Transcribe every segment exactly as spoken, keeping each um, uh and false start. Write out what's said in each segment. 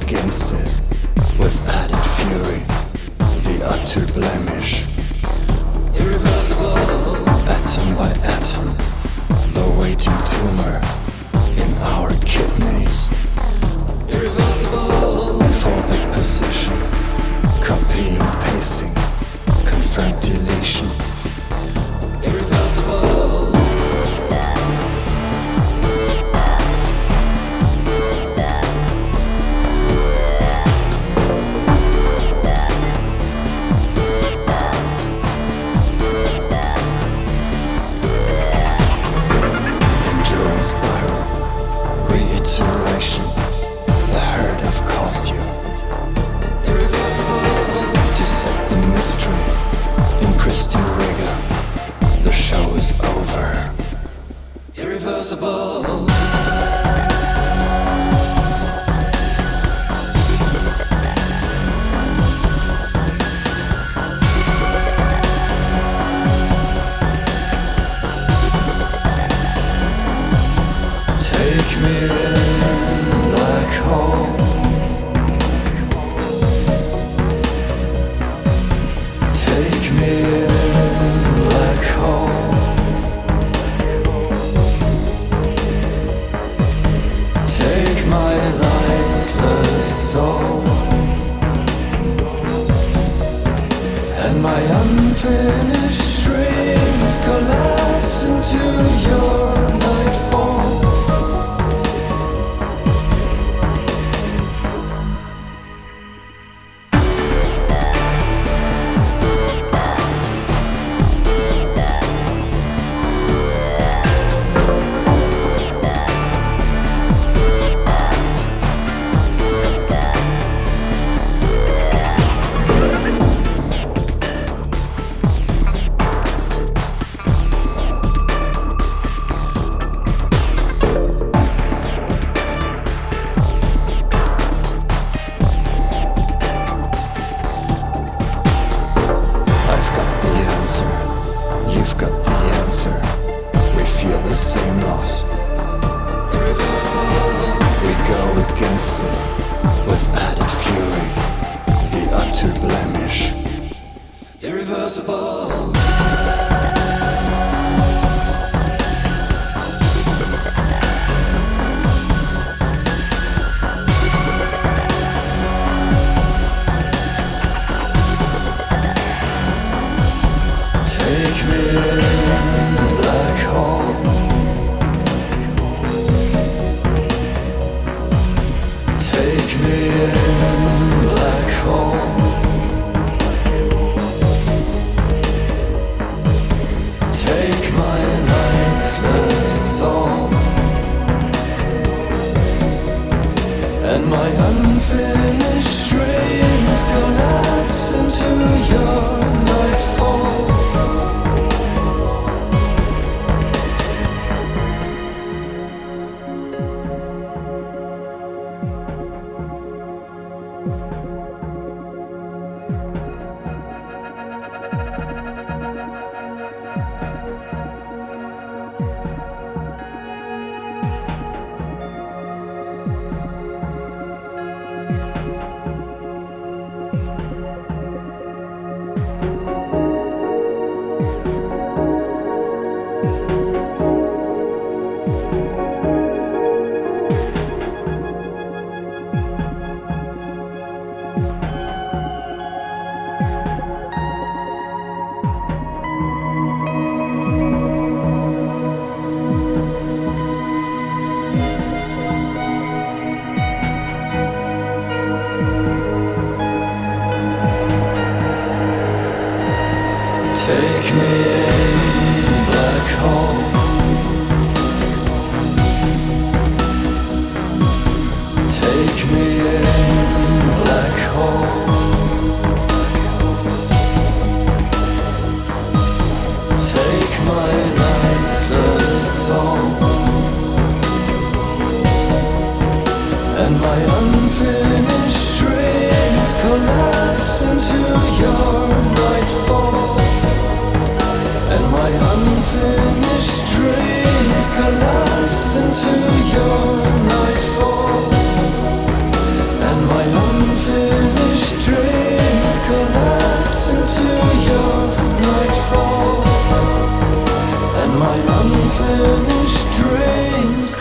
against it with added fury. The utter blemish, irreversible, atom by atom, the waiting tumor in our kidneys. Irreversible, phobic position, copying, pasting, confirmed deletion. Irreversible. The hurt I've caused you. Irreversible. Dissect the mystery in pristine rigor. The show is over. Irreversible. Take me in black hole. Take me in black hole. Take my lifeless soul and my unfinished dreams collapse into your nightfall. Irreversible. Take me in black hole. Take me in black hole. Take my lifeless soul and my unfinished dreams collapse into your nightfall. Take me in black hole. Take me in black hole. Take my lifeless soul and my unfinished dreams collapse into your nightfall. And my unfinished dreams collapse into your nightfall. And my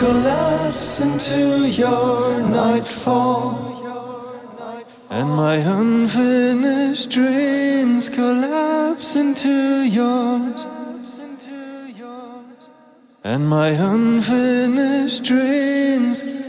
collapse into your nightfall, and my unfinished dreams collapse into yours, and my unfinished dreams